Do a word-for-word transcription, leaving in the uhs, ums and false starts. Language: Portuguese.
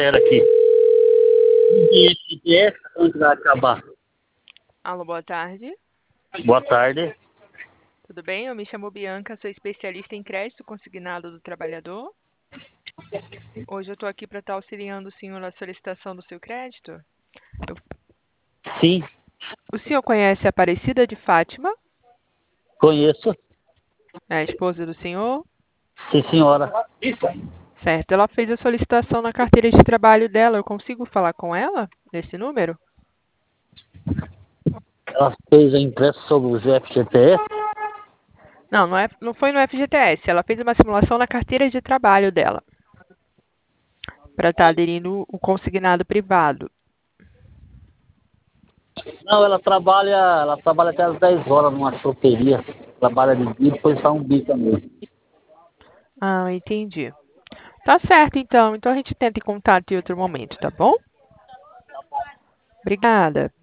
Era aqui. E esse onde vai acabar? Alô, boa tarde. Boa tarde. Tudo bem? Eu me chamo Bianca, sou especialista em crédito consignado do trabalhador. Hoje eu estou aqui para estar auxiliando o senhor na solicitação do seu crédito. Eu- Sim, O senhor conhece a Aparecida de Fátima, conheço. é a esposa do senhor? Sim, senhora. Certo. Ela fez a solicitação na carteira de trabalho dela. Eu consigo falar com ela nesse número? Ela fez a impressa sobre o F G T S. Não, não, é, não foi no F G T S. Ela fez uma simulação na carteira de trabalho dela, para estar aderindo o consignado privado. Não, ela trabalha, ela trabalha até às dez horas numa choperia. Trabalha de dia, depois faz um bico mesmo. Ah, entendi. Tá certo, então. Então a gente tenta em contato em outro momento, tá bom? Obrigada.